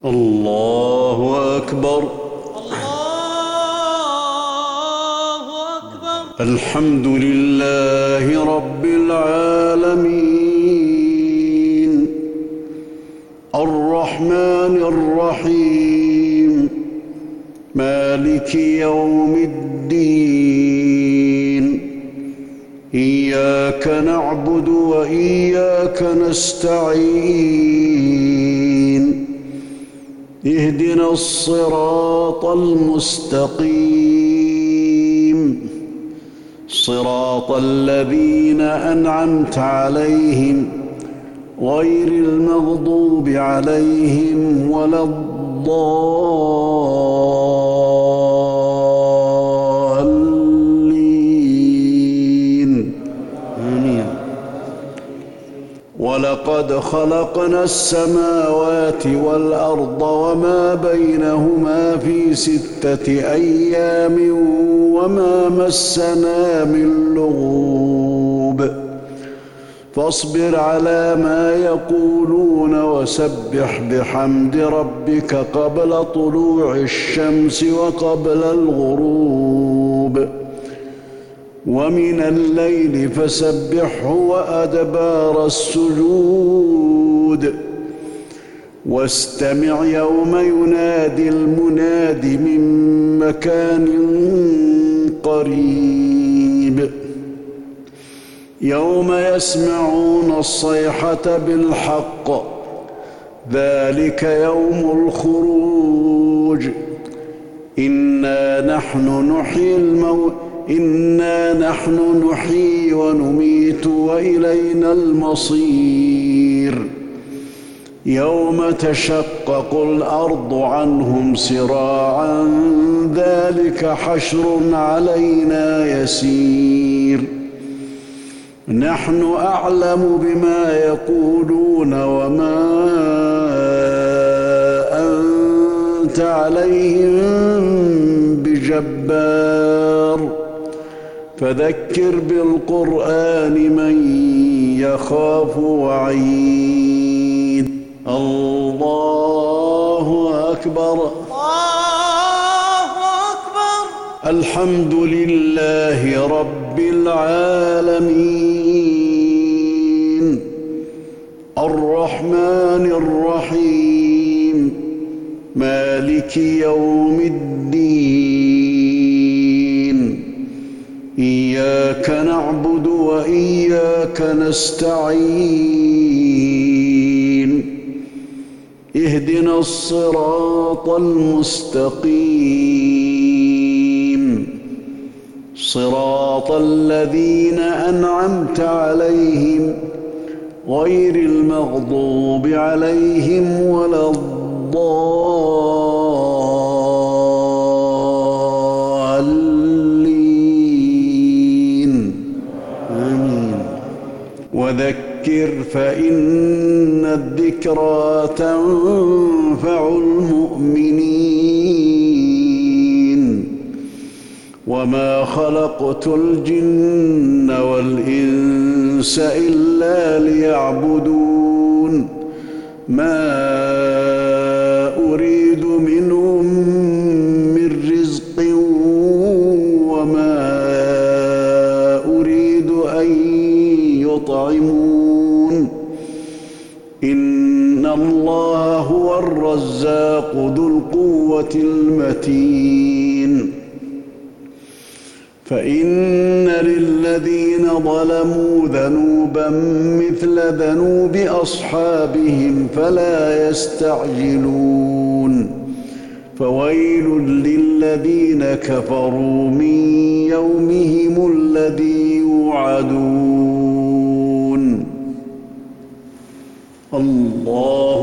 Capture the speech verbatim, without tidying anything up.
الله أكبر. الله أكبر. الحمد لله رب العالمين الرحمن الرحيم مالك يوم الدين إياك نعبد وإياك نستعين اهدنا الصراط المستقيم صراط الذين أنعمت عليهم غير المغضوب عليهم ولا الضالين آمين. ولقد خلقنا السماوات والأرض وما بينهما في ستة أيام وما مسنا من لغوب فاصبر على ما يقولون وسبح بحمد ربك قبل طلوع الشمس وقبل الغروب ومن الليل فسبحه وأدبار السجود واستمع يوم ينادي المناد من مكان قريب يوم يسمعون الصيحة بالحق ذلك يوم الخروج إنا نحن نحيي الموت إنا نحن نحيي ونميت وإلينا المصير يوم تشقق الأرض عنهم سراعا ذلك حشر علينا يسير نحن أعلم بما يقولون وما أنت عليهم بجبار فذكر بالقرآن من يخاف وعيد. الله أكبر. الله أكبر. الحمد لله رب العالمين الرحمن الرحيم مالك يوم الدين إياك نعبد وإياك نستعين اهدنا الصراط المستقيم صراط الذين أنعمت عليهم غير المغضوب عليهم ولا الضالين آمين. وذكر فإن الذكرى تنفع المؤمنين وما خلقت الجن والإنس إلا ليعبدون ما أريد منهم من رزق وما أريد أن يطعمون إن الله هو الرزاق ذو القوة المتين فإن للذين ظلموا ذنوبا مثل ذنوب أصحابهم فلا يستعجلون فويل للذين كفروا من يومهم الذي يوعدون. الله